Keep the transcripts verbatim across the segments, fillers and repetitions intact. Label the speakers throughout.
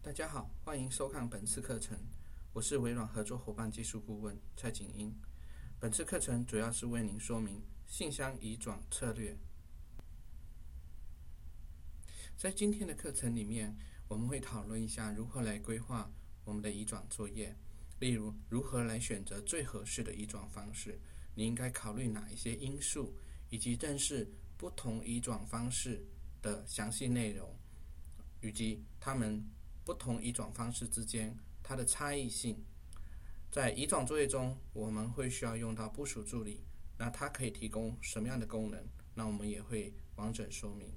Speaker 1: 大家好，欢迎收看本次课程，我是微软合作伙伴技术顾问蔡景英。本次课程主要是为您说明信箱移转策略。在今天的课程里面，我们会讨论一下如何来规划我们的移转作业，例如如何来选择最合适的移转方式，你应该考虑哪一些因素，以及认识不同移转方式的详细内容，以及它们不同移转方式之间它的差异性。在移转作业中，我们会需要用到部署助理，那它可以提供什么样的功能，那我们也会完整说明。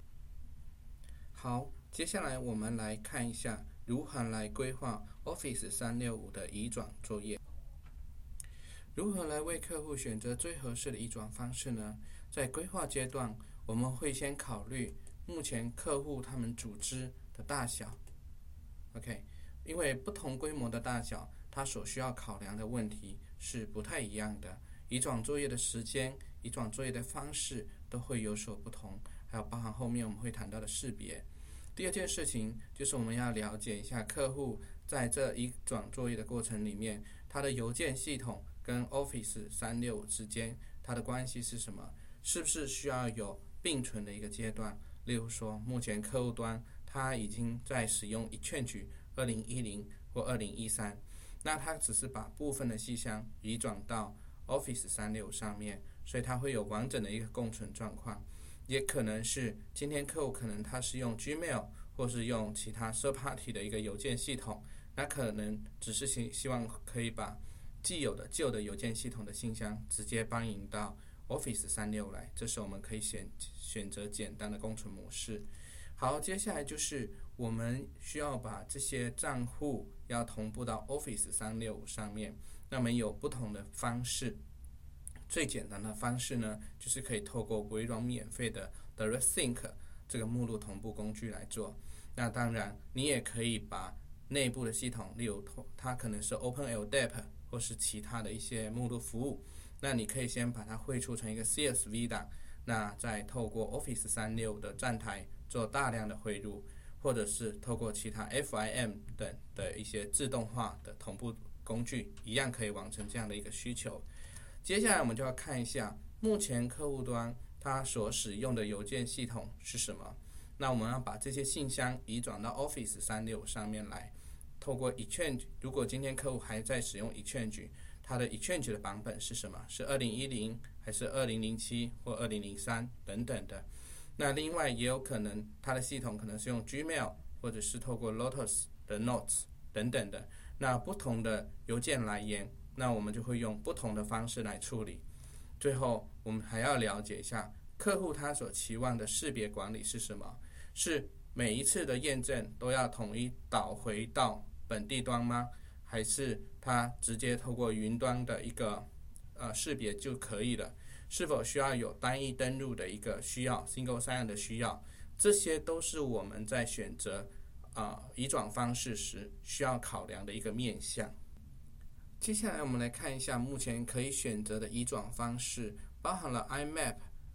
Speaker 1: 好，接下来我们来看一下如何来规划 Office 三六五的移转作业。如何来为客户选择最合适的移转方式呢？在规划阶段，我们会先考虑目前客户他们组织的大小。OK， 因为不同规模的大小，它所需要考量的问题是不太一样的。移转作业的时间、移转作业的方式都会有所不同，还有包含后面我们会谈到的识别。第二件事情就是我们要了解一下客户在这移转作业的过程里面，他的邮件系统跟 Office 三六五之间它的关系是什么？是不是需要有并存的一个阶段？例如说，目前客户端他已经在使用 Exchange 二零一零或二零一三，那他只是把部分的细项移转到 Office 三六五上面，所以它会有完整的一个共存状况。也可能是今天客户可能他是用 Gmail 或是用其他 third party 的一个邮件系统，那可能只是希希望可以把既有的旧的邮件系统的信箱直接搬移到 Office 三六五来，这时候我们可以选选择简单的共存模式。好，接下来就是我们需要把这些账户要同步到 Office 三六五上面，那么有不同的方式。最简单的方式呢，就是可以透过微软免费的 Direct Sync 这个目录同步工具来做。那当然，你也可以把内部的系统，例如它可能是 OpenLDAP 或是其他的一些目录服务，那你可以先把它绘出成一个 C S V 档，那再透过 Office 三六五的站台做大量的汇入，或者是透过其他 F I M 等的一些自动化的同步工具，一样可以完成这样的一个需求。接下来我们就要看一下目前客户端它所使用的邮件系统是什么。那我们要把这些信箱移转到 Office 三六五上面来，透过 Exchange， 如果今天客户还在使用 Exchange， 它的 Exchange 的版本是什么？是二零一零还是二零零七或二零零三等等的。那另外也有可能它的系统可能是用 Gmail 或者是透过 Lotus 的 Notes 等等的。那不同的邮件来源，那我们就会用不同的方式来处理。最后我们还要了解一下客户他所期望的识别管理是什么？是每一次的验证都要统一导回到本地端吗？还是他直接透过云端的一个呃识别就可以了？是否需要有单一登录的一个需要 Single Sign-on 的需要？这些都是我们在选择呃移转方式时需要考量的一个面向。接下来我们来看一下目前可以选择的移转方式，包含了 I M A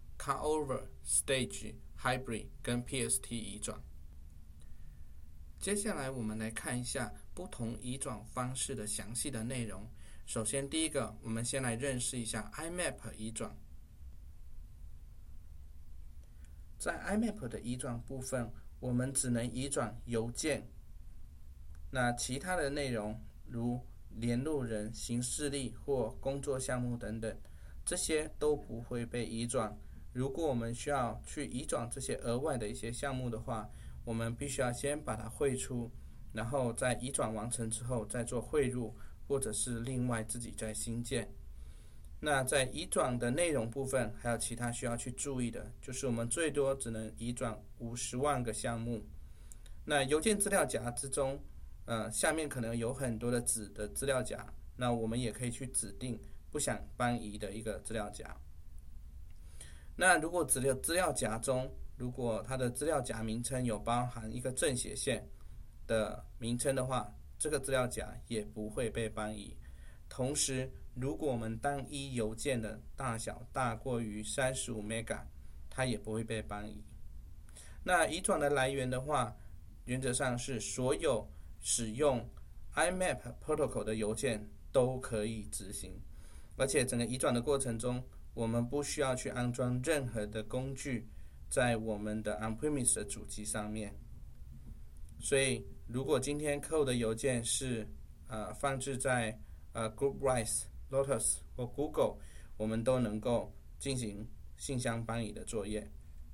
Speaker 1: P、Cutover、Stage、Hybrid 跟 P S T 移转。接下来我们来看一下不同移转方式的详细的内容。首先第一个，我们先来认识一下 I M A P 移转。在 I M A P 的移转部分，我们只能移转邮件，那其他的内容如联络人、行事历或工作项目等等，这些都不会被移转。如果我们需要去移转这些额外的一些项目的话，我们必须要先把它汇出，然后在移转完成之后再做汇入，或者是另外自己再新建。那在移转的内容部分，还有其他需要去注意的，就是我们最多只能移转五十万个项目。那邮件资料夹之中，呃，下面可能有很多的子的资料夹，那我们也可以去指定不想搬移的一个资料夹。那如果资料资料夹中，如果它的资料夹名称有包含一个正斜线的名称的话，这个资料夹也不会被搬移。同时，如果我们单一邮件的大小大过于三十五 mega， 它也不会被搬移。那移转的来源的话， 原则上是所有使用 I M A P Protocol 的邮件都可以执行，而且整个移转的过程中，我们不需要去安装任何的工具在我们的 on-premise 的主机上面。所以，如果今天客户的邮件是呃放置在呃 GroupRise、Lotus 或 Google， 我们都能够进行信箱搬移的作业。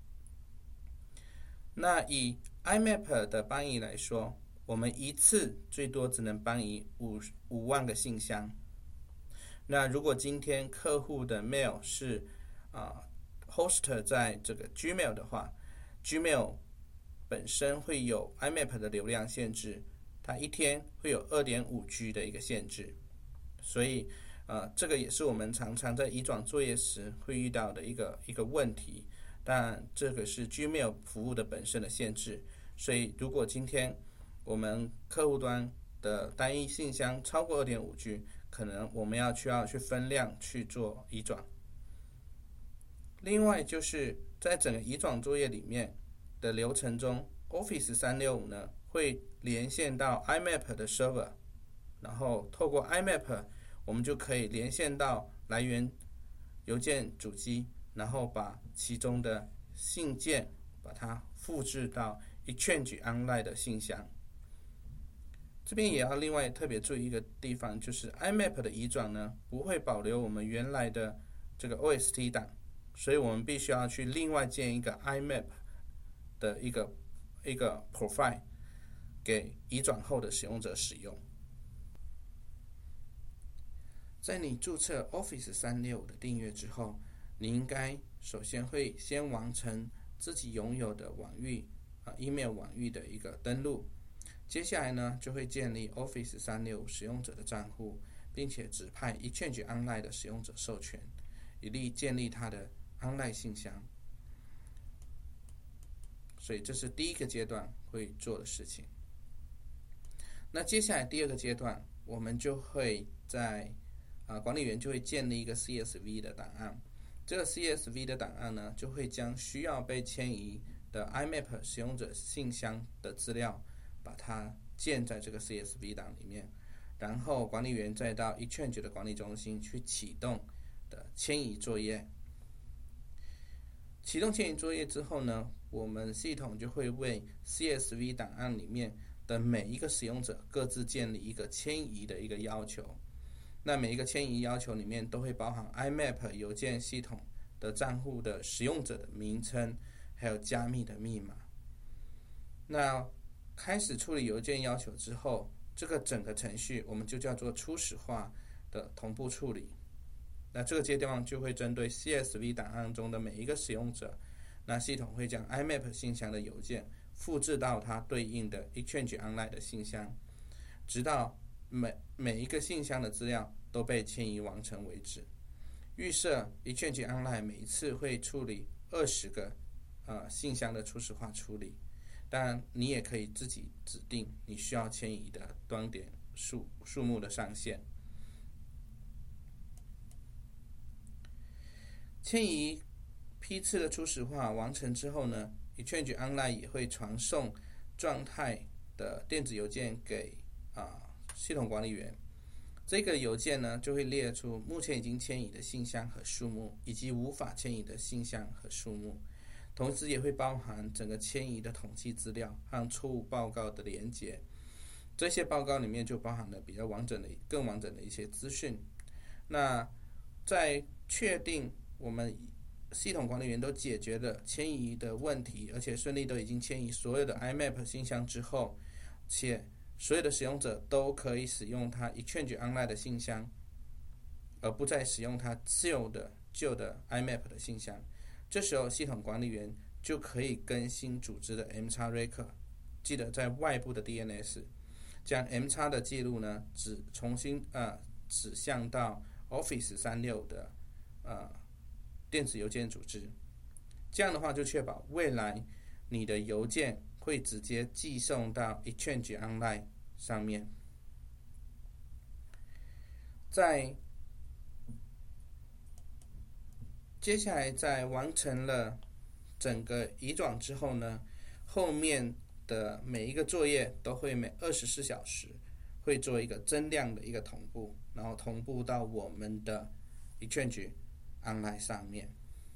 Speaker 1: 那以 I M A P 的搬移来说，我们一次最多只能搬移五五万个信箱。那如果今天客户的 mail 是啊、呃、host 在这个 Gmail 的话 ，Gmail 本身会有 I M A P 的流量限制，它一天会有 二点五 G 的一个限制，所以呃这个也是我们常常在移转作业时会遇到的一个一个问题。但这个是 Gmail 服务的本身的限制，所以如果今天我们客户端的单一信箱超过 二点五 G， 可能我们要需要去分量去做移转。另外就是在整个移转作业里面的流程中 ，Office 三六五呢会连线到 I M A P 的 server， 然后透过 I M A P 我们就可以连线到来源邮件主机，然后把其中的信件把它复制到 Exchange Online 的信箱。这边也要另外特别注意一个地方，就是 I M A P 的移转呢不会保留我们原来的这个 O S T 档，所以我们必须要去另外建一个 I M A P 的一个一个 profile 给移转后的使用者使用。在你注册 Office 三六五的订阅之后，你应该首先会先完成自己拥有的网域、啊、email 网域的一个登录，接下来呢就会建立 Office 三六五使用者的账户，并且指派 Exchange Online 的使用者授权，以利建立他的 Online 信箱。所以这是第一个阶段会做的事情。那接下来第二个阶段，我们就会在啊管理员就会建立一个 C S V 的档案。这个 C S V 的档案呢，就会将需要被迁移的 I M A P 使用者信箱的资料，把它建在这个 C S V 档里面，然后管理员再到 Exchange 的管理中心去启动的迁移作业。启动迁移作业之后呢，我们系统就会为 C S V 档案里面的每一个使用者各自建立一个迁移的一个要求。那每一个迁移要求里面都会包含 I M A P 邮件系统的账户的使用者的名称，还有加密的密码。那开始处理邮件要求之后，这个整个程序我们就叫做初始化的同步处理。那这个阶段就会针对 C S V 档案中的每一个使用者，那系统会将 I M A P 信箱的邮件复制到它对应的 Exchange Online 的信箱，直到每每一个信箱的资料都被迁移完成为止。预设 Exchange Online 每一次会处理二十个呃信箱的初始化处理，当然你也可以自己指定你需要迁移的端点数数目的上限。迁移批次的初始化完成之后呢， Exchange Online 也会传送状态的电子邮件给啊、呃、系统管理员。这个邮件呢就会列出目前已经迁移的信箱和数目，以及无法迁移的信箱和数目，同时也会包含整个迁移的统计资料和错误报告的连结。这些报告里面就包含了比较完整的、更完整的一些资讯。那在确定我们系统管理员都解决了迁移的问题，而且顺利都已经迁移所有的 I M A P 信箱之后，且所有的使用者都可以使用它 Exchange Online 的信箱，而不再使用它旧的旧的 I M A P 的信箱。这时候系统管理员就可以更新组织的 M X Record， 记得在外部的 D N S 将 M X 的记录呢指重新呃指向到 Office 三六五的呃电子邮件组织。这样的话就确保未来你的邮件会直接寄送到 Exchange Online 上面。在接下来在完成了整个移转之后呢，后面的每一个作业都会每二十四小时会做一个增量的一个同步，然后同步到我们的 Exchange Online 上面。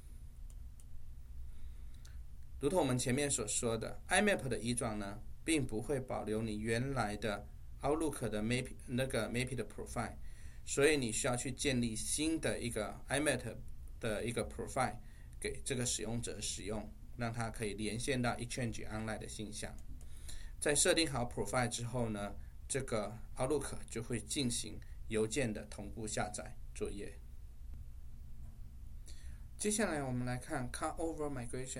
Speaker 1: 如同我们前面所说的 ，I M A P 的移转呢，并不会保留你原来的 Outlook 的 Map 那个 Map 的 Profile， 所以你需要去建立新的一个 I M A P 的一个 Profile 给这个使用者使用，让它可以连线到 Exchange Online 的信箱。在设定好 Profile 之后呢，这个 Outlook 就会进行邮件的同步下载作业。接下来我们来看 Cutover Migration。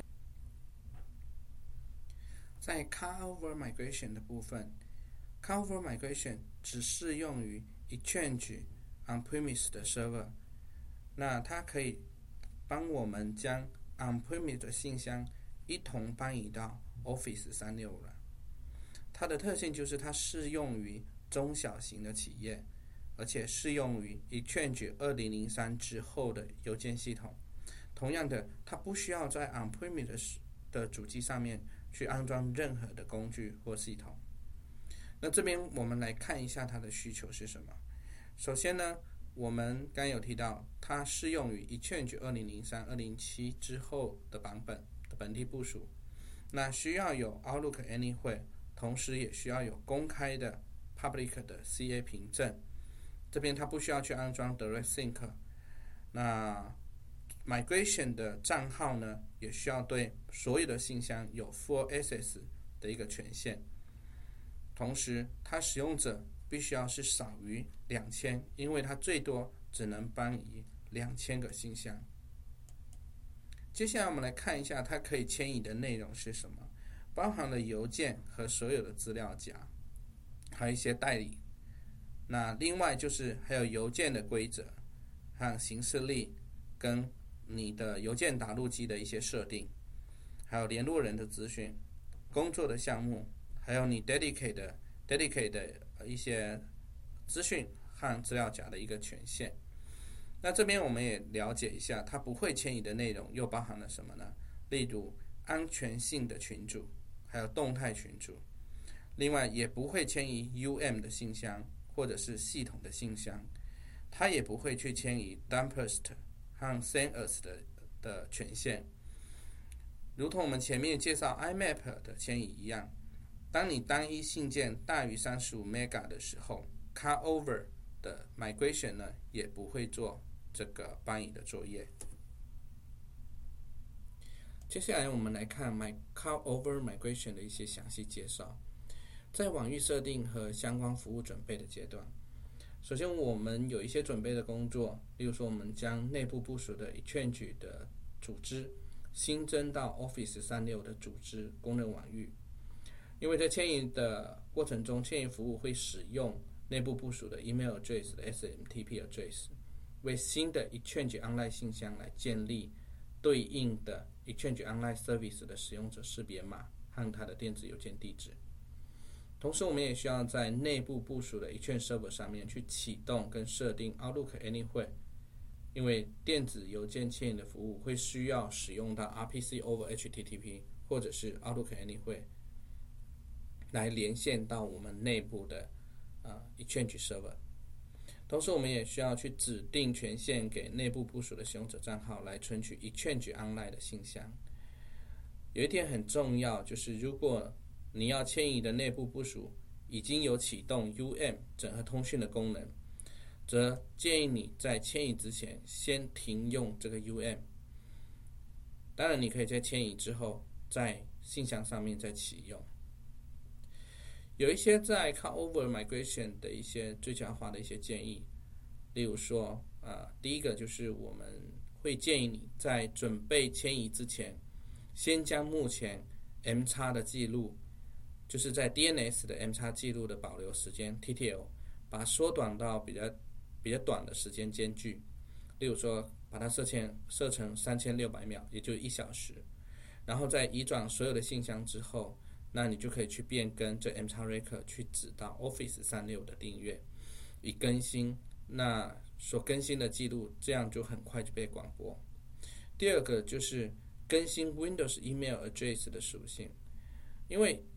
Speaker 1: 在 Cutover Migration 的部分 ，Cutover Migration 只适用于 Exchange On-Premise 的 server， 那它可以帮我们将 On-Premise 的信箱一同搬移到 Office 三六五了。它的特性就是它适用于中小型的企业，而且适用于 Exchange 二零零三之后的邮件系统。同样的，它不需要在 On-Premise 的主机上面去安装任何的工具或系统。那这边我们来看一下它的需求是什么。首先呢，我们刚刚有提到，它适用于 Exchange 二零零三、二零零七之后的版本的本地部署。那需要有 Outlook Anywhere， 同时也需要有公开的 Public 的 C A 凭证。这边它不需要去安装 Direct Sync。那Migration 的账号呢，也需要对所有的信箱有 Full Access 的一个权限。同时，它使用者必须要是少于两千，因为它最多只能搬移两千个信箱。接下来我们来看一下它可以迁移的内容是什么，包含了邮件和所有的资料夹，还有一些代理。那另外就是还有邮件的规则和行事历跟你的邮件打入机的一些设定，还有联络人的资讯、工作的项目，还有你 dedicate 的 dedicate 的一些资讯和资料夹的一个权限。那这边我们也了解一下，它不会迁移的内容又包含了什么呢？例如安全性的群组，还有动态群组。另外也不会迁移 U M 的信箱或者是系统的信箱，它也不会去迁移 Dumpest和 Send As 的, 的权限。如同我们前面介绍 I M A P 的迁移一样，当你单一信件大于三十五 mega 的时候， Cutover 的 Migration 呢也不会做这个搬移的作业。接下来我们来看 My Cutover Migration 的一些详细介绍。在网域设定和相关服务准备的阶段，首先我们有一些准备的工作，例如说我们将内部部署的 Exchange 的组织新增到 Office 三六五的组织公认网域。因为在迁移的过程中，迁移服务会使用内部部署的 Email Address 的 S M T P Address 为新的 Exchange Online 信箱来建立对应的 Exchange Online Service 的使用者识别码和它的电子邮件地址。同时我们也需要在内部部署的 Exchange Server 上面去启动跟设定 Outlook Anywhere， 因为电子邮件迁移的服务会需要使用到 R P C over H T T P 或者是 Outlook Anywhere 来连线到我们内部的、呃、Exchange Server。 同时我们也需要去指定权限给内部部署的使用者账号来存取 Exchange Online 的信箱。有一点很重要，就是如果你要迁移的内部部署已经有启动 U M 整合通讯的功能，则建议你在迁移之前先停用这个 U M。 当然你可以在迁移之后在信箱上面再启用。有一些在 Cutover Migration 的一些最佳化的一些建议，例如说、呃、第一个就是我们会建议你在准备迁移之前，先将目前 M X 的记录，就是在 D N S 的 M X 记录的保留时间 T T L 把它缩短到比较比较短的时间间距，例如说把它设成设成三千六百秒，也就是一小时。然后在移转所有的信箱之后，那你就可以去变更这 M X Record 去指到 Office 三六五的订阅，以更新那所更新的记录，这样就很快就被广播。第二个就是更新 Windows Email Address 的属性，因为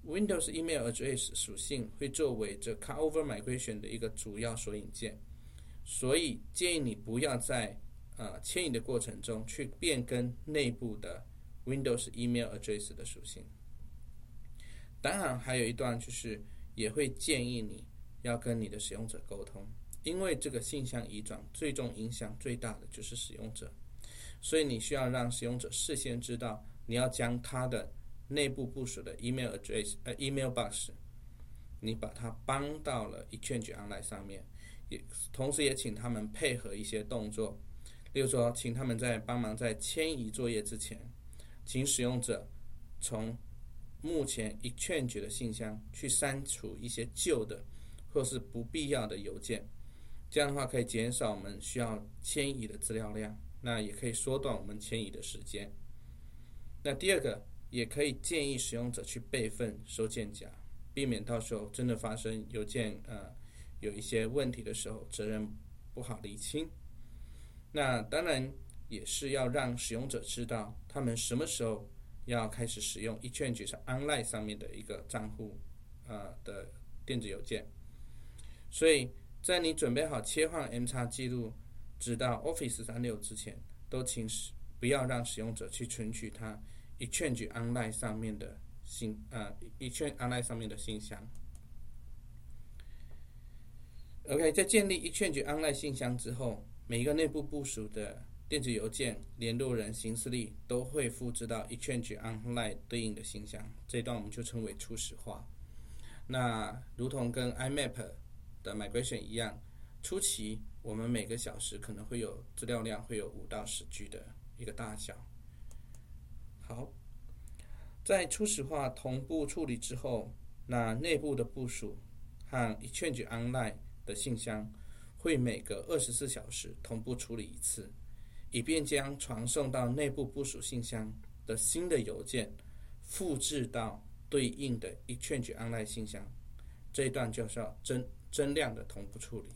Speaker 1: Windows Email Address 属性会作为这 Cutover Migration 的一个主要索引件，所以建议你不要在呃迁移的过程中去变更内部的 Windows Email Address 的属性。当然还有一段就是也会建议你要跟你的使用者沟通，因为这个信箱移转最终影响最大的就是使用者，所以你需要让使用者事先知道你要将他的内部部署的 email address 呃 email box 你把它搬到了 Exchange Online 上面，也同时也请他们配合一些动作，例如说请他们在帮忙在迁移作业之前，请使用者从目前 Exchange 的信箱去删除一些旧的或是不必要的邮件，这样的话可以减少我们需要迁移的资料量，那也可以缩短我们迁移的时间。那第二个，也可以建议使用者去备份收件夹，避免到时候真的发生邮件呃有一些问题的时候，责任不好厘清。那当然也是要让使用者知道他们什么时候要开始使用 Exchange Online 上面的一个账户呃的电子邮件。所以在你准备好切换 M X 记录直到 Office 三六五之前，都请不要让使用者去存取他 Exchange Online 上面的信呃 Exchange Online 上面的信箱。OK， 在建立 Exchange Online 信箱之后，每一个内部部署的电子邮件联络人行事历都会复制到 Exchange Online 对应的信箱，这一段我们就称为初始化。那如同跟 I M A P 的 Migration 一样，初期我们每个小时可能会有资料量会有五到十 G 的一个大小。好，在初始化同步处理之后，那内部的部署和 Exchange Online 的信箱会每隔二十四小时同步处理一次，以便将传送到内部部署信箱的新的邮件复制到对应的 Exchange Online 信箱。这一段就是要增增量的同步处理。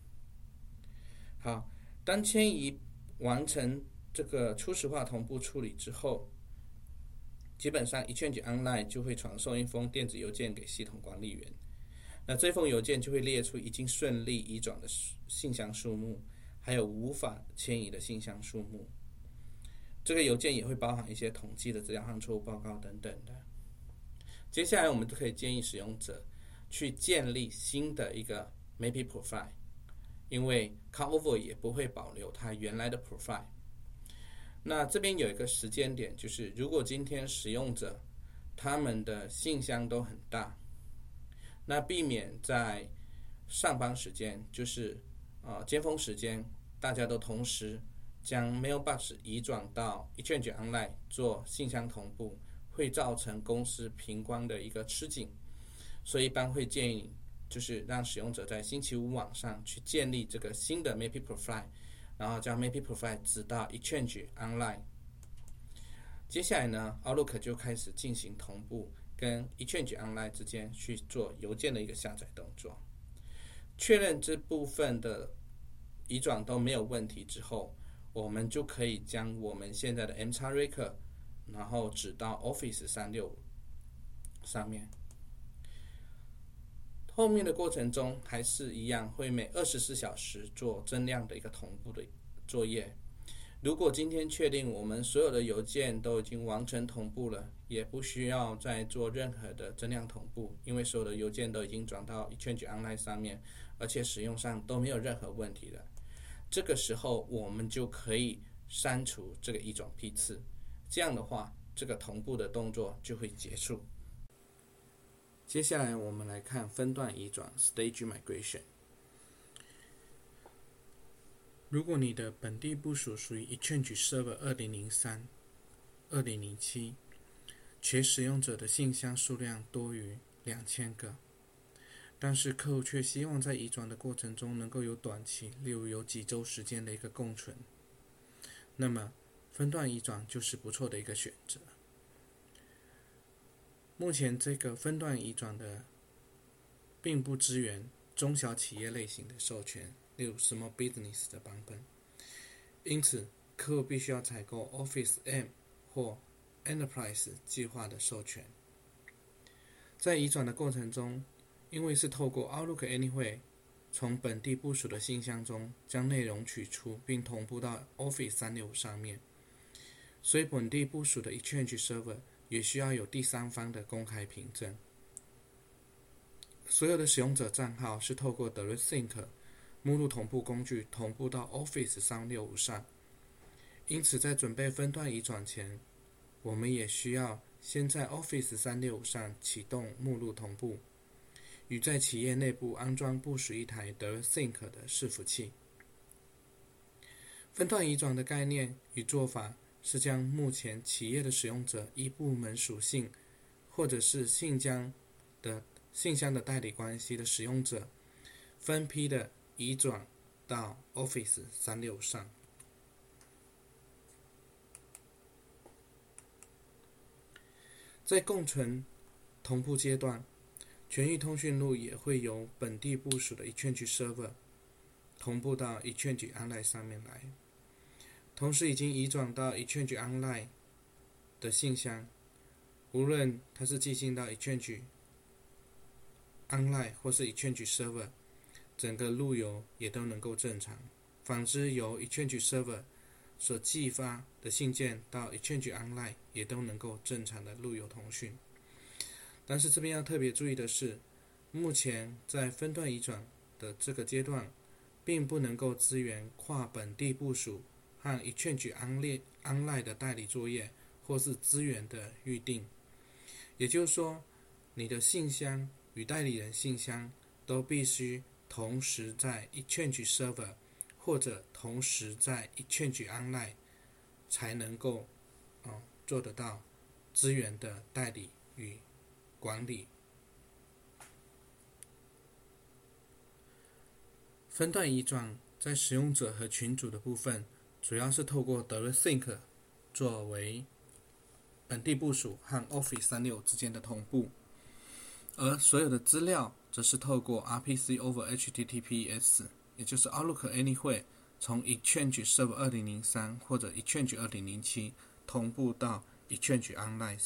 Speaker 1: 好，当迁移完成这个初始化同步处理之后，基本上 Exchange Online 就会传送一封电子邮件给系统管理员。那这封邮件就会列出已经顺利移转的信箱数目，还有无法迁移的信箱数目。这个邮件也会包含一些统计的资料和错误报告等等的。接下来我们就可以建议使用者去建立新的一个 M A P I Profile， 因为 Cutover 也不会保留它原来的 Profile。 那这边有一个时间点，就是如果今天使用者他们的信箱都很大，那避免在上班时间，就是呃尖峰时间，大家都同时将 Mailbox 移转到 Exchange Online 做信箱同步，会造成公司频光的一个吃紧，所以一般会建议就是让使用者在星期五晚上去建立这个新的 M A P I Profile， 然后将 M A P I Profile 指到 Exchange Online。 接下来呢 Outlook 就开始进行同步，跟 Exchange Online 之间去做邮件的一个下载动作。确认这部分的移转都没有问题之后，我们就可以将我们现在的 M X Record 然后指到 Office 三六五上面。后面的过程中还是一样，会每二十四小时做增量的一个同步的作业。如果今天确定我们所有的邮件都已经完成同步了，也不需要再做任何的增量同步，因为所有的邮件都已经转到 Exchange Online 上面，而且使用上都没有任何问题了。这个时候我们就可以删除这个移转批次，这样的话这个同步的动作就会结束。接下来我们来看分段移转 Stage Migration。 如果你的本地部署属于 Exchange Server 二零零三、二零零七，且使用者的信箱数量多于两千个，但是客户却希望在移转的过程中能够有短期，例如有几周时间的一个共存，那么分段移转就是不错的一个选择。目前这个分段移转的并不支援中小企业类型的授权，例如 Small Business 的版本，因此客户必须要采购 Office M 或 Enterprise 计划的授权。 在移转的过程中，因为是透过 Outlook Anywhere 从本地部署的信箱中将内容取出并同步到 Office 三六五上面，所以本地部署的 Exchange Server 也需要有第三方的公开凭证。所有的使用者账号是透过 DirectSync 目录同步工具同步到 Office 三六五上，因此在准备分段移转前，我们也需要先在 Office 三六五上启动目录同步，与在企业内部安装部署一台 DirectSync 的伺服器。分段移转的概念与做法是将目前企业的使用者依部门属性或者是信箱的信箱的代理关系的使用者分批的移转到 Office 三六五上。在共存同步阶段，权益通讯录也会由本地部署的 Exchange Server 同步到 Exchange Online 上面来，同时已经移转到 Exchange Online 的信箱，无论它是寄信到 Exchange Online 或是 Exchange Server， 整个路由也都能够正常。反之，由 Exchange Server 所寄发的信件到 Exchange Online 也都能够正常的路由通讯。但是这边要特别注意的是，目前在分段移转的这个阶段，并不能够支援跨本地部署和 Exchange Online 的代理作业或是资源的预定。也就是说，你的信箱与代理人信箱都必须同时在 Exchange Server 或者同时在 Exchange Online 才能够、哦、做得到资源的代理与管理。分段移转在使用者和群组的部分，主要是透过 DirectSync 作为本地部署和 Office 三六五之间的同步，而所有的资料则是透过 R P C over H T T P S， 也就是 Outlook Anywhere 从 Exchange Server 二零零三或者 Exchange 二零零七同步到 Exchange Online。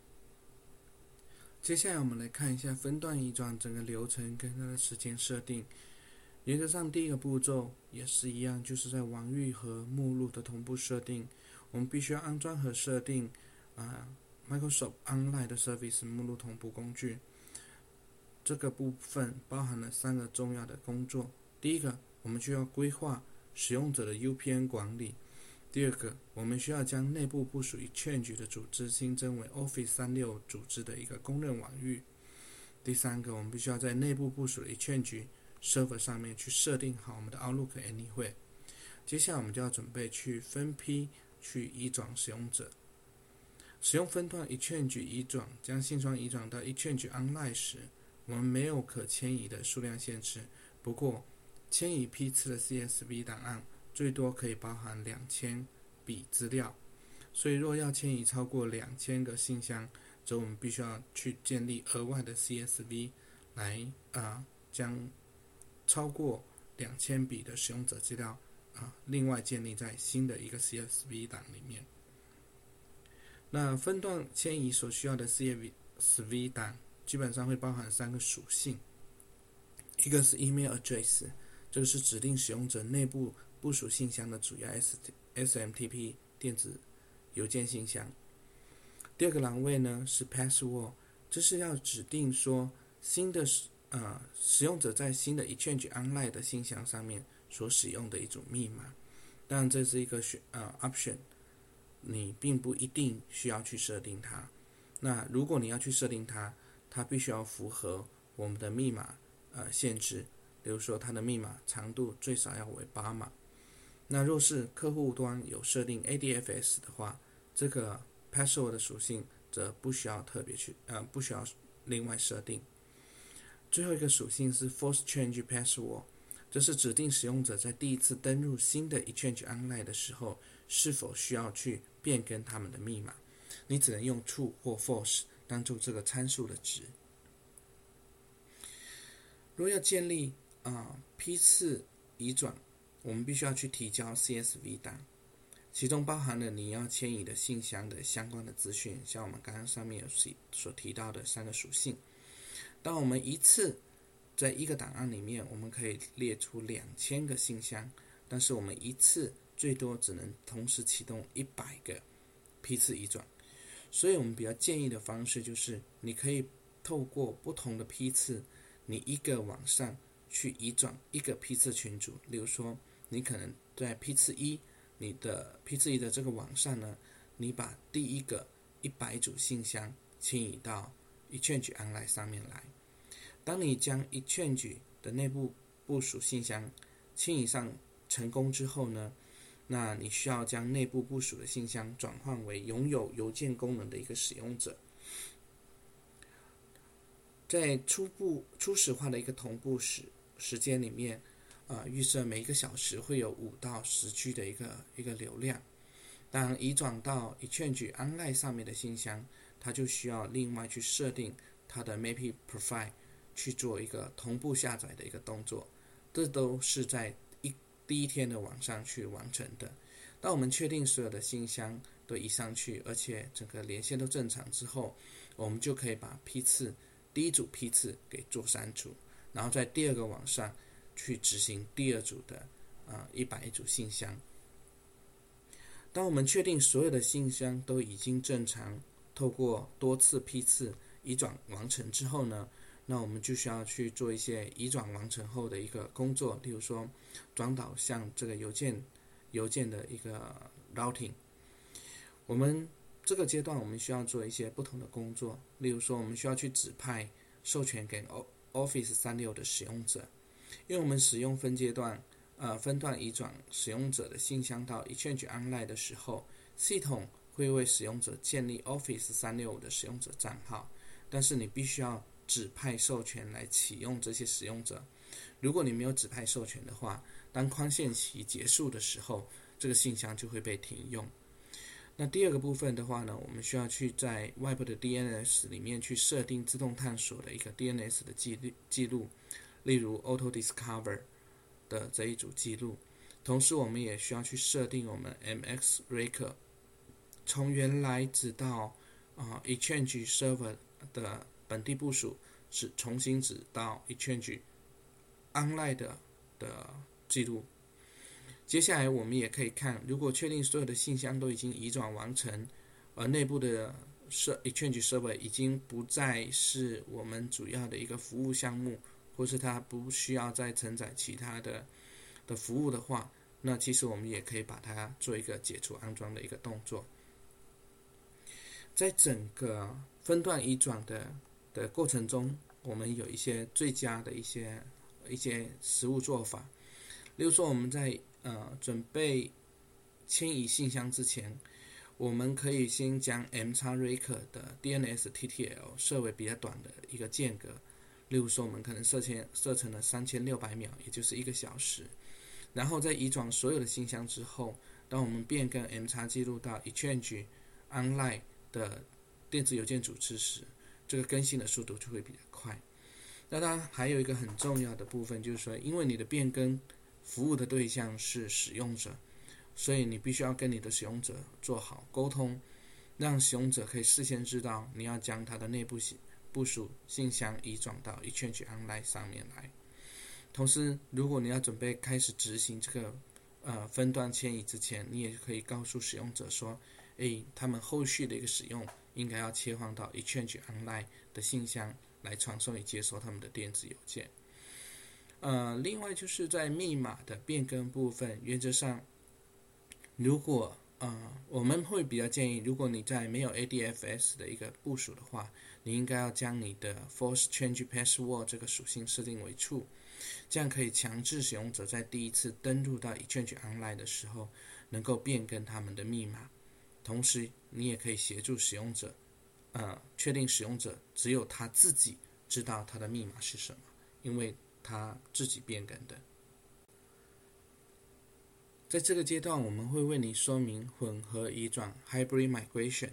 Speaker 1: 接下来我们来看一下分段移转整个流程跟它的时间设定。原则上第一个步骤也是一样，就是在网域和目录的同步设定，我们必须要安装和设定、呃、Microsoft Online 的 Service 目录同步工具。这个部分包含了三个重要的工作。第一个，我们需要规划使用者的 U P N 管理。第二个，我们需要将内部部署 Exchange 的组织新增为 Office 三六五组织的一个公认网域。第三个，我们必须要在内部部署的 Exchange Server 上面去设定好我们的 Outlook Anywhere。 接下来我们就要准备去分批去移转使用者。使用分段 Exchange 移转将信箱移转到 Exchange Online 时，我们没有可迁移的数量限制，不过迁移批次的 C S V 档案最多可以包含两千笔资料，所以若要迁移超过两千个信箱，则我们必须要去建立额外的 C S V 来、呃、将超过两千笔的使用者资料、呃、另外建立在新的一个 C S V 档里面。那分段迁移所需要的 C S V 档基本上会包含三个属性，一个是 email address， 这个是指定使用者内部部署信箱的主要 S M T P 电子邮件信箱。第二个栏位呢是 password， 这是要指定说新的、呃、使用者在新的 Exchange Online 的信箱上面所使用的一种密码。当然这是一个、呃、option， 你并不一定需要去设定它。那如果你要去设定它，它必须要符合我们的密码、呃、限制，比如说它的密码长度最少要为八码。那若是客户端有设定 A D F S 的话，这个 password 的属性则不需要特别去呃不需要另外设定。最后一个属性是 Force Change Password， 这是指定使用者在第一次登入新的 Exchange Online 的时候，是否需要去变更他们的密码。你只能用 True 或 False 当做这个参数的值。若要建立、呃、批次移转，我们必须要去提交 C S V 档，其中包含了你要迁移的信箱的相关的资讯，像我们刚刚上面有所提到的三个属性。 当我们一次在一个档案里面，我们可以列出两千个信箱，但是我们一次最多只能同时启动一百个批次移转。所以我们比较建议的方式就是，你可以透过不同的批次，你一个网上去移转一个批次群组。例如说，你可能在批次一，你的批次一的这个网上呢，你把第一个一百组信箱迁移到 eChange Online 上面来。当你将 eChange 的内部部署信箱迁移上成功之后呢，那你需要将内部部署的信箱转换为拥有邮件功能的一个使用者。在初步初始化的一个同步时时间里面，呃，预设每一个小时会有五到十 G 的一个一个流量。当移转到 eChange Online 上面的信箱，它就需要另外去设定它的 Mapping Profile， 去做一个同步下载的一个动作。这都是在一第一天的晚上去完成的。当我们确定所有的信箱都移上去，而且整个连线都正常之后，我们就可以把批次第一组批次给做删除，然后在第二个网上去执行第二组的呃一百组信箱。当我们确定所有的信箱都已经正常透过多次批次移转完成之后呢，那我们就需要去做一些移转完成后的一个工作，例如说转导向这个邮件邮件的一个 routing。 我们这个阶段我们需要做一些不同的工作，例如说我们需要去指派授权给 Office 三六五的使用者，因为我们使用分阶段呃分段移转使用者的信箱到 eChange Online 的时候，系统会为使用者建立 Office 三六五的使用者账号，但是你必须要指派授权来启用这些使用者。如果你没有指派授权的话，当宽限期结束的时候，这个信箱就会被停用。那第二个部分的话呢，我们需要去在外部的 D N S 里面去设定自动探索的一个 D N S 的记录，例如 Auto Discover 的这一组记录。同时我们也需要去设定我们 M X Record 从原来直到、呃、eChange Server 的本地部署是重新指到 eChange Online 的, 的记录。接下来我们也可以看，如果确定所有的信箱都已经移转完成，而内部的 eChange Server 已经不再是我们主要的一个服务项目，或是它不需要再承载其他的的服务的话，那其实我们也可以把它做一个解除安装的一个动作。在整个分段移转的的过程中，我们有一些最佳的一些一些实务做法。例如说，我们在呃准备迁移信箱之前，我们可以先将 M X Record 的 D N S T T L 设为比较短的一个间隔。例如说，我们可能设成设成了三千六百秒，也就是一个小时。然后在移转所有的信箱之后，当我们变更 M X 记录到 eChange Online 的电子邮件组织时，这个更新的速度就会比较快。那当然还有一个很重要的部分，就是说，因为你的变更服务的对象是使用者，所以你必须要跟你的使用者做好沟通，让使用者可以事先知道你要将他的内部部署信箱移转到 eChange Online 上面来。同时，如果你要准备开始执行这个呃分段迁移之前，你也可以告诉使用者说，诶，他们后续的一个使用应该要切换到 eChange Online 的信箱来传送与接收他们的电子邮件。呃，另外就是在密码的变更部分，原则上，如果呃我们会比较建议，如果你在没有 A D F S 的一个部署的话，你应该要将你的 Force Change Password 这个属性设定为 True， 这样可以强制使用者在第一次登录到 eChange Online 的时候能够变更他们的密码。同时，你也可以协助使用者呃确定使用者只有他自己知道他的密码是什么，因为他自己变更的。在这个阶段，我们会为你说明混合移转 Hybrid Migration。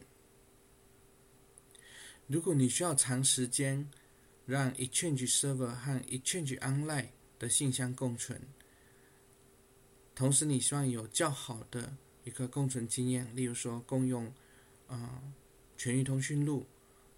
Speaker 1: 如果你需要长时间让 eChange Server 和 eChange Online 的信箱共存，同时你希望有较好的一个共存经验，例如说共用、呃、全域通讯录，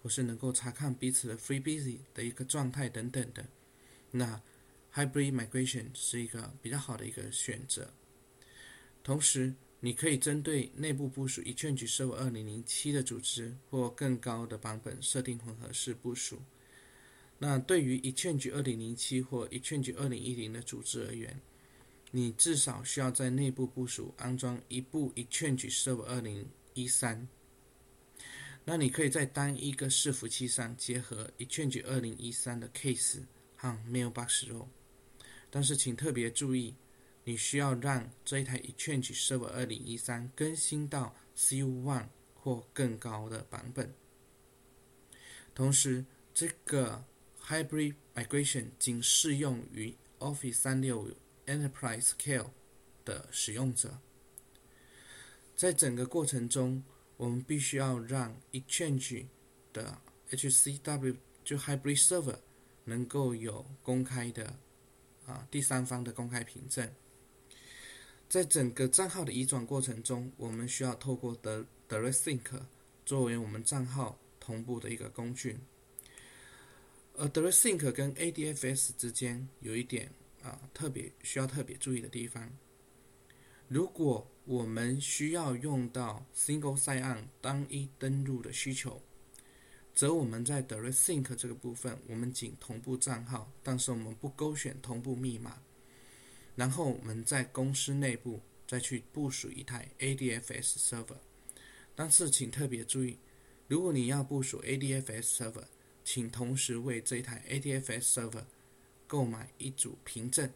Speaker 1: 或是能够查看彼此的 FreeBSD 的一个状态等等的，那 Hybrid Migration 是一个比较好的一个选择。同时你可以针对内部部署 eChange Server 二零零七的组织或更高的版本设定混合式部署。那对于 eChange 二零零七或 eChange 二零一零的组织而言，你至少需要在内部部署安装一部 eChange Server 二零一三。那你可以在单一个伺服器上结合 eChange 二零一三的 case 和 mailbox role， 但是请特别注意，你需要让这一台 eChange Server 二零一三更新到 C U 一 或更高的版本。同时，这个 Hybrid Migration 仅适用于 Office 三六五 Enterprise Scale 的使用者。在整个过程中，我们必须要让 eChange 的 H C W 就 Hybrid Server 能够有公开的、啊、第三方的公开凭证。在整个账号的移转过程中，我们需要透过 Direct Sync 作为我们账号同步的一个工具。而 Direct Sync 跟 A D F S 之间有一点、啊、特别需要特别注意的地方。如果我们需要用到 Single Sign-On 单一登录的需求，则我们在 Direct Sync 这个部分，我们仅同步账号，但是我们不勾选同步密码。然后我们在公司内部再去部署一台 A D F S Server。但是请特别注意，如果你要部署 A D F S Server， 请同时为这一台 A D F S Server 购买一组凭证。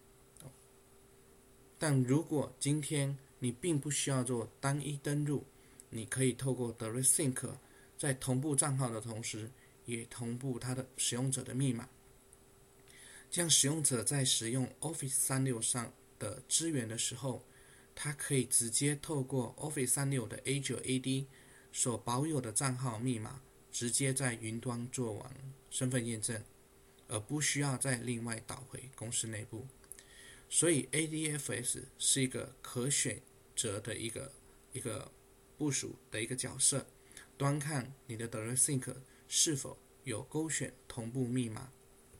Speaker 1: 但如果今天你并不需要做单一登录，你可以透过 Direct Sync 在同步账号的同时，也同步它的使用者的密码。这样使用者在使用 Office 三六五上的资源的时候，他可以直接透过 Office 三六五的 Azure A D 所保有的账号密码，直接在云端做完身份验证，而不需要再另外导回公司内部。所以 A D F S 是一个可选择的一个一个部署的一个角色，端看你的 Direct Sync 是否有勾选同步密码。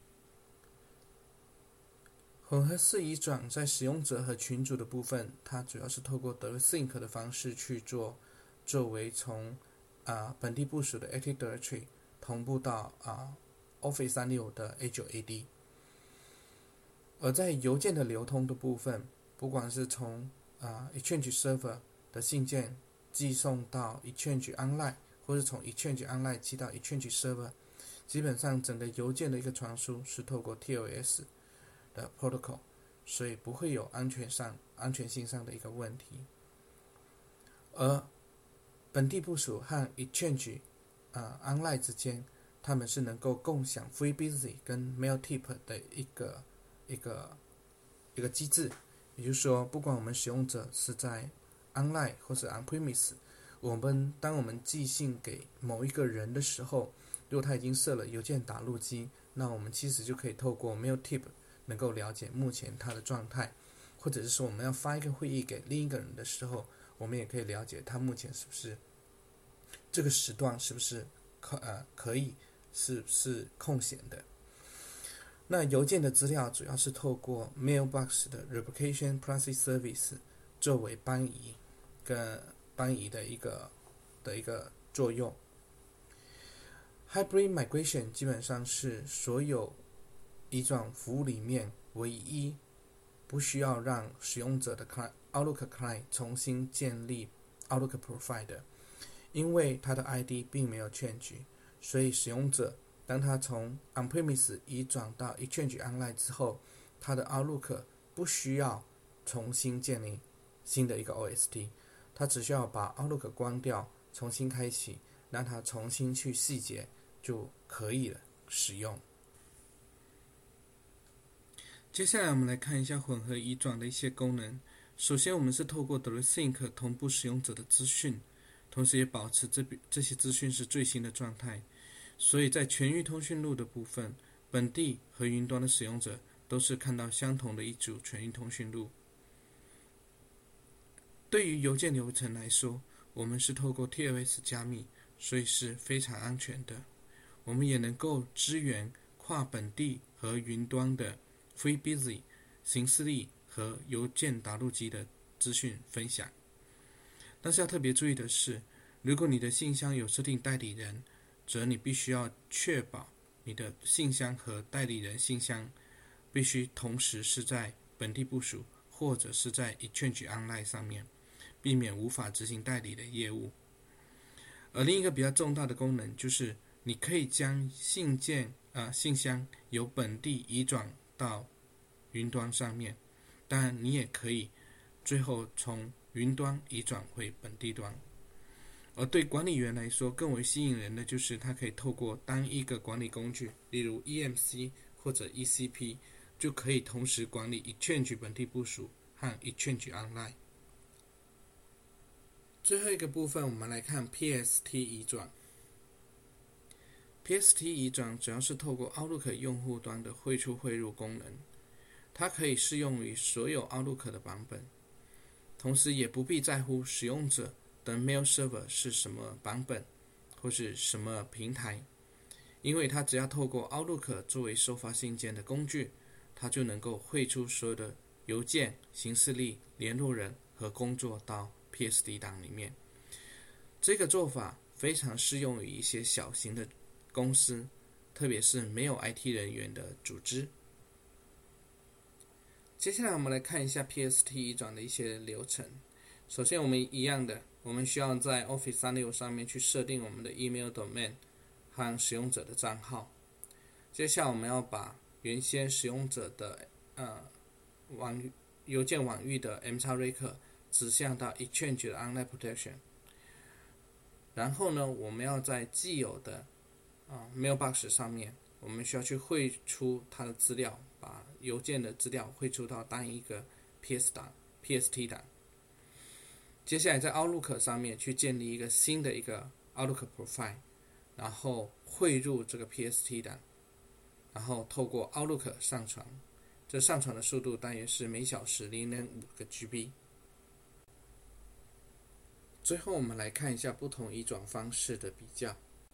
Speaker 1: 混合式移转在使用者和群组的部分，它主要是透过 Direct Sync 的方式去做，作为从、呃、本地部署的 Active Directory 同步到、呃、Office 三六五的 Azure A D。而在邮件的流通的部分，不管是从、呃、eChange Server 的信件寄送到 eChange Online， 或是从 eChange Online 寄到 eChange Server， 基本上整个邮件的一个传输是透过 T L S 的 protocol， 所以不会有安全上安全性上的一个问题。而本地部署和 eChange、呃、Online 之间，他们是能够共享 FreeBSD 跟 Mailtip 的一个一个一个机制。也就是说，不管我们使用者是在 Online 或是 On-Premise， 我们当我们寄信给某一个人的时候，如果他已经设了邮件打录机，那我们其实就可以透过 Mailtip能够了解目前他的状态，或者是说我们要发一个会议给另一个人的时候，我们也可以了解他目前是不是这个时段是不是可呃可以是不是空闲的。那邮件的资料主要是透过 Mailbox 的 Replication Process Service 作为搬移跟搬移的一个的一个作用。Hybrid Migration 基本上是所有移转服务里面唯一不需要让使用者的 Outlook Client 重新建立 Outlook Profile 的，因为它的 I D 并没有 change， 所以使用者当他从 On-Premise 移转到 eChange Online 之后，他的 Outlook 不需要重新建立新的一个 O S T， 他只需要把 Outlook 关掉，重新开启，让他重新去细节就可以了使用。接下来我们来看一下混合移转的一些功能。首先我们是透过 Direct Sync 同步使用者的资讯，同时也保持 这, 这些资讯是最新的状态。所以在全域通讯录的部分，本地和云端的使用者都是看到相同的一组全域通讯录。对于邮件流程来说，我们是透过 T L S 加密， 所以是非常安全的。我们也能够支援跨本地和云端的 FreeBSD 行事历和邮件打录机的资讯分享。但是要特别注意的是，如果你的信箱有设定代理人，则你必须要确保你的信箱和代理人信箱必须同时是在本地部署，或者是在 Exchange Online 上面，避免无法执行代理的业务。而另一个比较重大的功能就是你可以将信件、呃、信箱由本地移转到云端上面，当然你也可以最后从云端移转回本地端。而对管理员来说，更为吸引人的就是它可以透过单一个管理工具，例如 E M C 或者 E C P， 就可以同时管理 Exchange 本地部署和 Exchange Online。最后一个部分，我们来看 P S T 移转。P S T 移转主要是透过 Outlook 用户端的汇出汇入功能，它可以适用于所有 Outlook 的版本，同时也不必在乎使用者的 Mail Server 是什么版本或是什么平台，因为它只要透过 Outlook 作为收发信件的工具，它就能够汇出所有的邮件、行事历、联络人和工作到 P S T 档里面。这个做法非常适用于一些小型的公司，特别是没有 I T 人员的组织。接下来我们来看一下 P S T 移转的一些流程。首先我们一样的，我们需要在 Office 三六五上面去设定我们的 Email Domain 和使用者的账号。接下来我们要把原先使用者的呃网邮件网域的 M X Record 指向到 Exchange 的 Online Protection。然后呢，我们要在既有的、呃、Mailbox 上面，我们需要去汇出它的资料，把邮件的资料汇出到单一个 P S 档 P S T 档。接下来在 Outlook 上面去建立一个新的一个 Outlook Profile， 然后汇入这个 P S T 档，然后透过 Outlook 上传，这上传的速度大约是每小时 零点五个 G B。 最后我们来看一下不同移转方式的比较。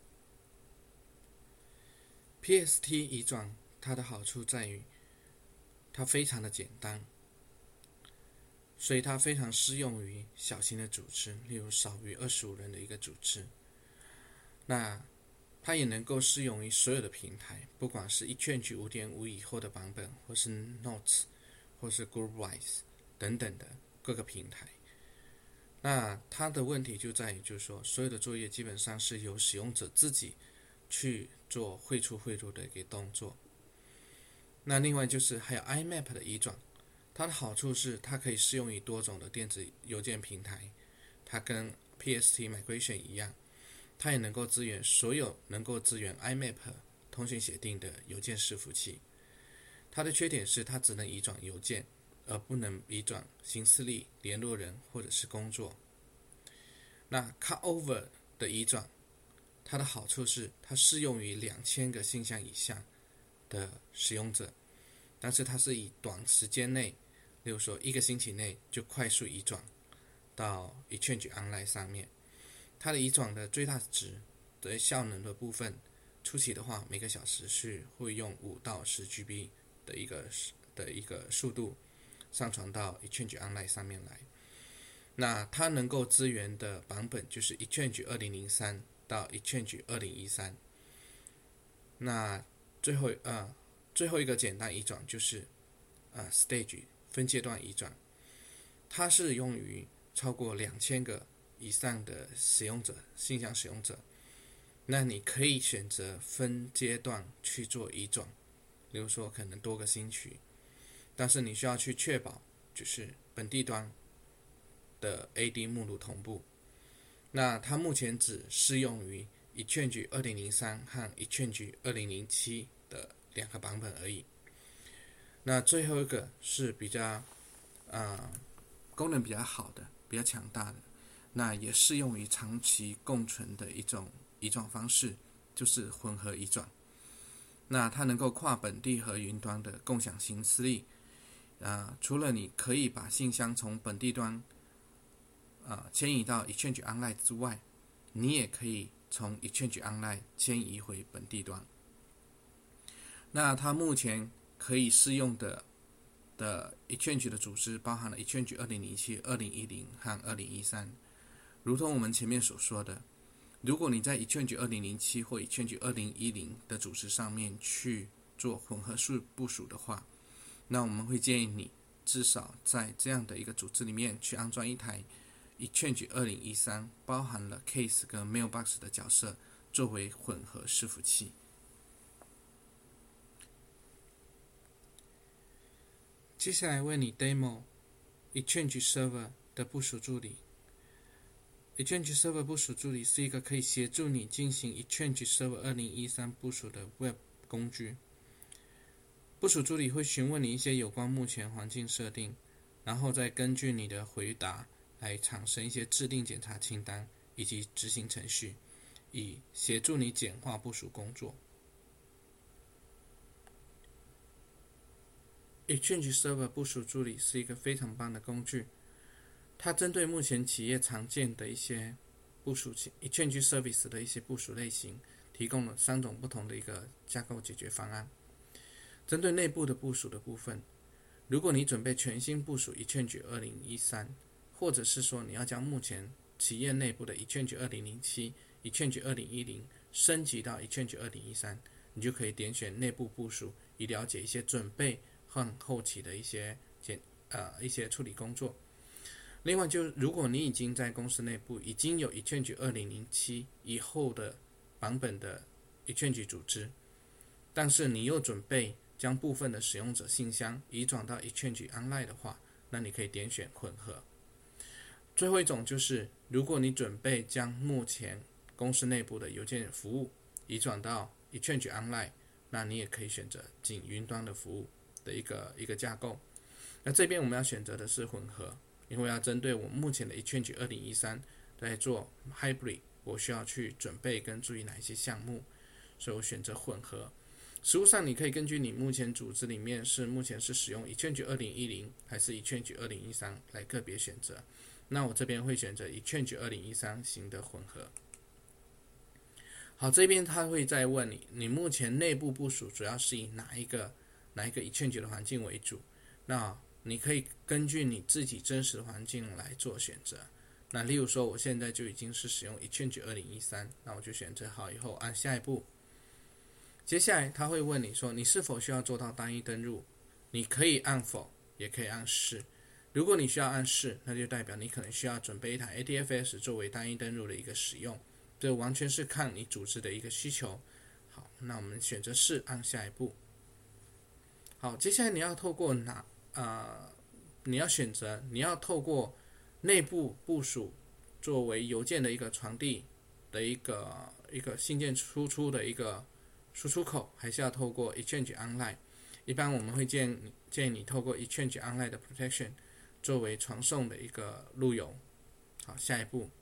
Speaker 1: P S T 移转它的好处在于它非常的简单，所以它非常适用于小型的组织，例如少于二十五人的一个组织。那它也能够适用于所有的平台，不管是 Exchange 五点五 以后的版本，或是 Notes 或是 GroupWise 等等的各个平台。那它的问题就在于，就是说所有的作业基本上是由使用者自己去做汇出汇入的一个动作。那另外就是还有 I M A P 的移转，它的好处是它可以适用于多种的电子邮件平台，它跟 P S T Migration 一样，它也能够支援所有能够支援 I M A P 通讯协定的邮件伺服器。它的缺点是它只能移转邮件，而不能移转行事历、联络人或者是工作。那 Cutover 的移转，它的好处是它适用于两千个信箱以下的使用者，但是它是以短时间内，例如说一个星期内就快速移转到 Exchange Online 上面。它的移转的最大值的效能的部分，初期的话每个小时是会用五到十 G B 的一个的一个速度上传到 Exchange Online 上面来。那它能够支援的版本就是 Exchange 二零零三到 Exchange 二零一三。那最后呃最后一个简单移转就是呃 Stage 分阶段移转，它是用于超过两千个以上的使用者信箱使用者。那你可以选择分阶段去做移转，比如说可能多个星期，但是你需要去确保就是本地端的 A D 目录同步。那它目前只适用于 Exchange 二零零三和 Exchange 二零零七的两个版本而已。那最后一个是比较呃功能比较好的、比较强大的，那也适用于长期共存的一种移转方式，就是混合移转。那它能够跨本地和云端的共享行事历。呃、除了你可以把信箱从本地端呃迁移到 Exchange Online 之外，你也可以从 Exchange Online 迁移回本地端。那它目前可以适用的的 Exchange 的组织包含了 Exchange 二零零七、二零一零和二零一三。如同我们前面所说的，如果你在 Exchange 二零零七或 Exchange 二零一零的组织上面去做混合式部署的话，那我们会建议你至少在这样的一个组织里面去安装一台 Exchange 二零一三，包含了 Case 跟 Mailbox 的角色作为混合伺服器。接下来为你 demo Exchange Server 的部署助理。Exchange Server 部署助理是一个可以协助你进行 Exchange Server 二零一三部署的 Web 工具。部署助理会询问你一些有关目前环境设定，然后再根据你的回答来产生一些制定检查清单以及执行程序，以协助你简化部署工作。Exchange Server 部署助理是一个非常棒的工具，它针对目前企业常见的一些部署 Exchange Service 的一些部署类型，提供了三种不同的一个架构解决方案。针对内部的部署的部分，如果你准备全新部署 Exchange 二零一三，或者是说你要将目前企业内部的 Exchange 二零零七、Exchange 二零一零升级到 Exchange 二零一三，你就可以点选内部部署，以了解一些准备和后期的一些简呃一些处理工作。另外，就如果你已经在公司内部已经有 Exchange 二零零七以后的版本的 Exchange 组织，但是你又准备将部分的使用者信箱移转到 Exchange Online 的话，那你可以点选混合。最后一种就是，如果你准备将目前公司内部的邮件服务移转到 Exchange Online， 那你也可以选择仅云端的服务的一个一个架构。那这边我们要选择的是混合，因为要针对我目前的 Exchange 二零一三在做 Hybrid， 我需要去准备跟注意哪一些项目，所以我选择混合。实务上你可以根据你目前组织里面是目前是使用 Exchange 二零一零还是 Exchange 二零一三来个别选择。那我这边会选择 Exchange 二零一三型的混合。好，这边他会再问你，你目前内部部署主要是以哪一个哪一个 Exchange 的环境为主？那你可以根据你自己真实的环境来做选择。那例如说，我现在就已经是使用 Exchange 二零一三，那我就选择好以后按下一步。接下来他会问你说，你是否需要做到单一登入？你可以按否，也可以按是。如果你需要按是，那就代表你可能需要准备一台 A D F S 作为单一登入的一个使用，这完全是看你组织的一个需求。好，那我们选择是，按下一步。好，接下来你要透过哪呃，你要选择你要透过内部部署作为邮件的一个传递的一个一个信件输出的一个输出口，还是要透过 Exchange Online。 一般我们会建议建议你透过 Exchange Online 的 Protection 作为传送的一个路由。好，下一步。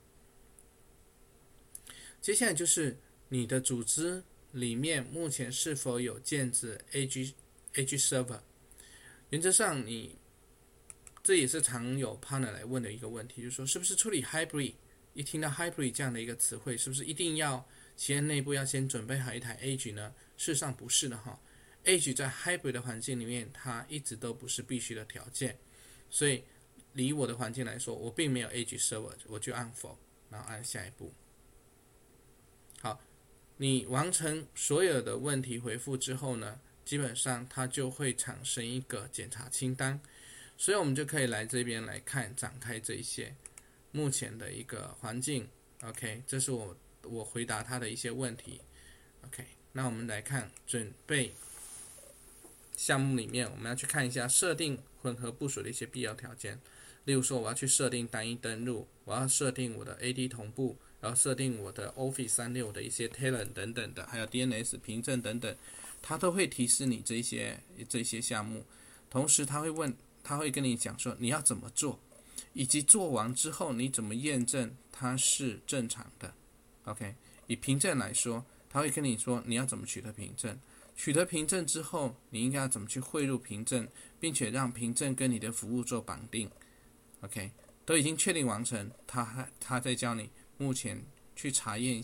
Speaker 1: 接下来就是你的组织里面目前是否有建置 A G A G Server。 原则上你这也是常有 partner 来问的一个问题，就是说是不是处理 Hybrid， 一听到 Hybrid 这样的一个词汇，是不是一定要企业内部要先准备好一台 Edge 呢？事实上不是的哈。Edge 在 Hybrid 的环境里面，它一直都不是必须的条件，所以以我的环境来说，我并没有 Edge Server， 我就按否，然后按下一步。好，你完成所有的问题回复之后呢，基本上它就会产生一个检查清单，所以我们就可以来这边来看展开这一些目前的一个环境。 OK， 这是我我回答他的一些问题。 OK， 那我们来看准备项目里面，我们要去看一下设定混合部署的一些必要条件。例如说，我要去设定单一登录，我要设定我的 A D 同步，然后设定我的 Office 三六零的一些 Talent 等等的，还有 D N S 凭证等等，它都会提示你这些这些项目。同时他会问，他会跟你讲说你要怎么做，以及做完之后你怎么验证它是正常的。 OK， 以凭证来说，他会跟你说你要怎么取得凭证，取得凭证之后你应该要怎么去汇入凭证，并且让凭证跟你的服务做绑定。 OK， 都已经确定完成，他他再教你目前去查验一下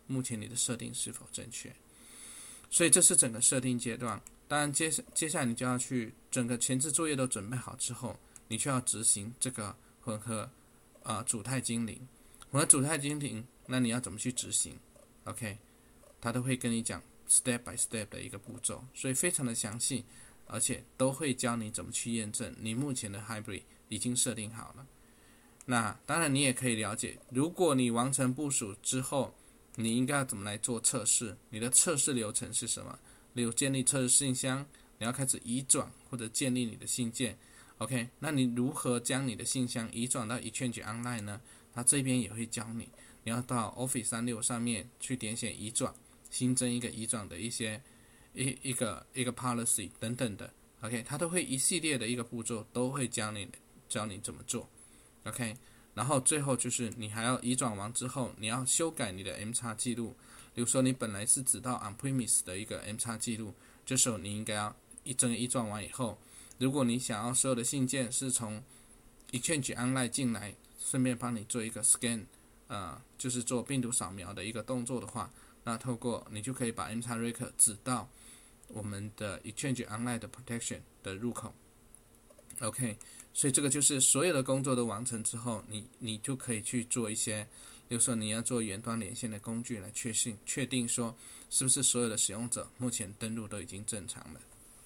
Speaker 1: 目前你的设定是否正确。所以这是整个设定阶段。当然接接下来你就要去整个前置作业都准备好之后，你就要执行这个混合呃主态精灵。混合主态精灵，那你要怎么去执行 ？OK， 他都会跟你讲 step by step 的一个步骤，所以非常的详细，而且都会教你怎么去验证你目前的 hybrid 已经设定好了。那当然你也可以了解，如果你完成部署之后，你应该要怎么来做测试，你的测试流程是什么？例如建立测试信箱，你要开始移转或者建立你的信件 OK， 那你如何将你的信箱移转到 Exchange Online 呢？它这边也会教你，你要到 Office 三六五上面去点选移转，新增一个移转的一些一一个一个 policy 等等的 OK， 它都会一系列的一个步骤都会教你教你怎么做 OK， 然后最后就是你还要移转完之后，你要修改你的 M X 记录，比如说你本来是只到 On-Premise 的一个 M X 记录，这时候你应该要一整个移转完以后，如果你想要所有的信件是从 Exchange Online 进来，顺便帮你做一个 scan， 呃，就是做病毒扫描的一个动作的话，那透过你就可以把 M X Record 指到我们的 Exchange Online 的 Protection 的入口。OK， 所以这个就是所有的工作都完成之后，你你就可以去做一些，比如说你要做远端连线的工具来确信确定说是不是所有的使用者目前登录都已经正常了。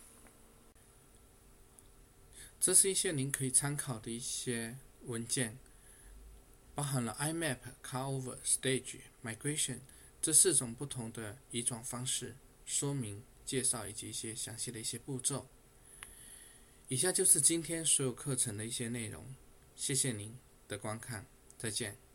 Speaker 1: 这是一些您可以参考的一些文件，包含了 I map、cutover、stage、migration 这四种不同的移转方式、说明、介绍以及一些详细的一些步骤。以下就是今天所有课程的一些内容，谢谢您的观看，再见。